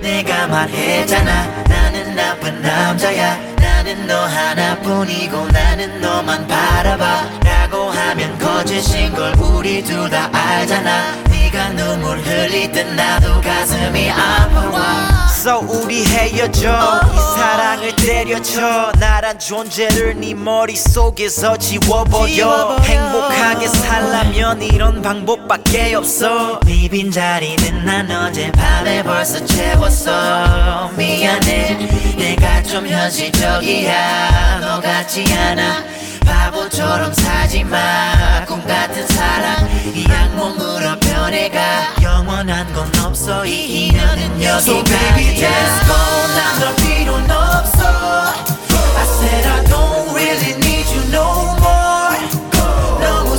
내가 말했잖아 나는 나쁜 남자야 나는 너 하나뿐이고 나는 너만 바라봐 라고 하면 거짓인 걸 우리 둘 다 알잖아 네가 눈물 흘릴 듯 나도 가슴이 아파와 So 우리 헤어져 이 사랑을 때려쳐 나란 존재를 네 머릿속에서 지워버려 행복하게 살려면 이런 방법밖에 없어 네 빈자리는 난 어젯밤에 벌써 채웠어 미안해 내가 좀 현실적이야 너 같지 않아 바보처럼 살지마 꿈같은 사랑 이 악몽으로 변해가 영원한 건 없어 이 인연은 여기까지야 So baby just go 난 널 필요는 없어 I said I don't really need you no more 너무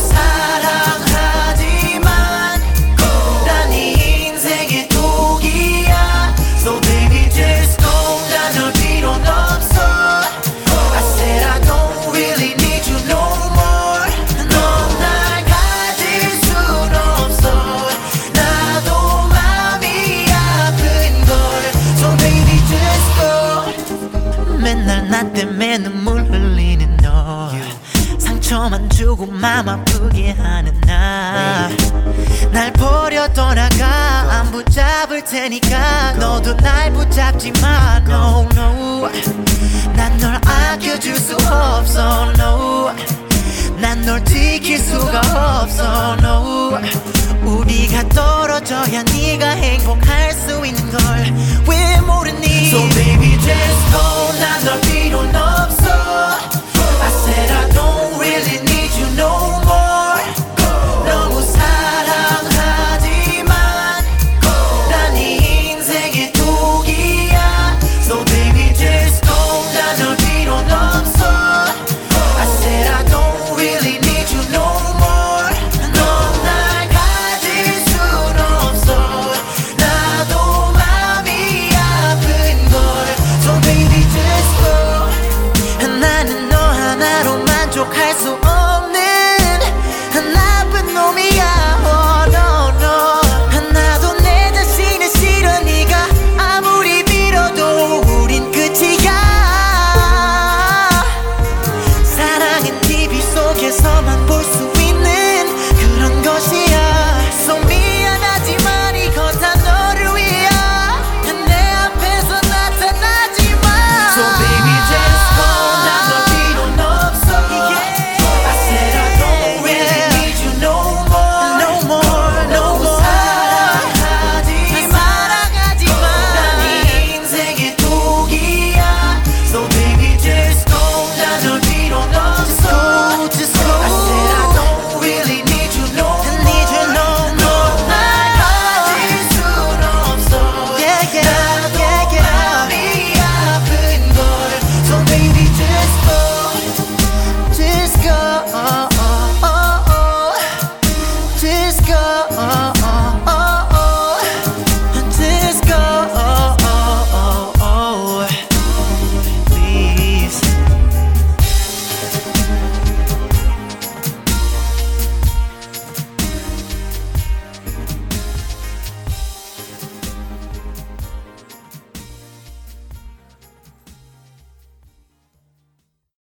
사랑하지만 난 네 인생의 독이야 So baby just go 난 널 필요는 없어 I said I don't really need you no more 넌 날 가질 순 없어 나도 맘이 아픈걸 So baby just go 맨날 나 때문에 눈물 흘리는 너 상처만 주고 맘 아프게 하는 날 버려 떠나가 안 붙잡을 테니까 너도 날 붙잡지 마 No no 난 널 아껴줄 수 없어 No 난 널 지킬 수가 없어 No 우리가 떨어져야 네가 행복할 수 있는 걸